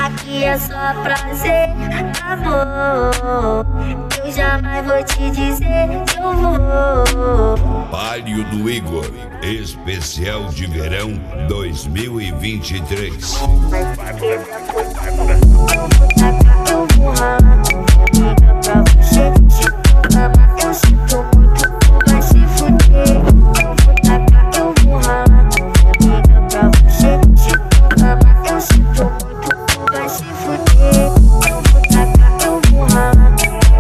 aqui é só prazer, amor. Eu jamais vou te dizer que eu vou. Palio do Igor, especial de verão 2023. Eu vou ralar, amiga, pra você. Te ama, eu sinto muito, tu vai se fuder. Eu vou tacar, eu vou ralar, amiga, pra você. Te ama, eu sinto muito, tu vai se fuder. Eu vou tacar, eu vou ralar,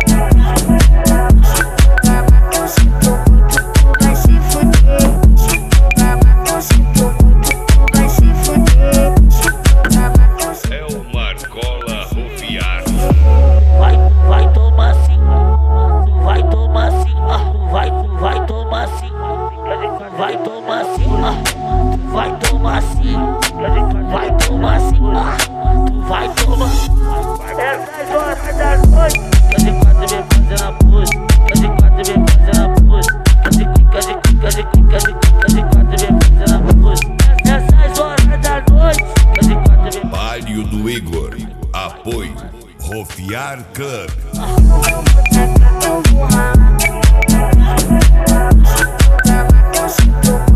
te ama, eu sinto muito, tu vai se fuder. Te ama, eu sinto muito, tu vai se fuder. Te ama, eu sinto. É o Marcola Rufiar. Vai tomar sim, tu vai tomar sim, tu vai tomar sim, vai tomar sim, tu vai tomar sim, vai tomar sim, tu vai tomar. Essas horas da noite, de quatro vem fazendo a pose, de quatro vem fazendo a pose, de quatro vem fazendo a pose. Essas horas da noite, de quatro vem. Palio do Igor, apoio Rufiar Club. Eu vou ralar, eu sinto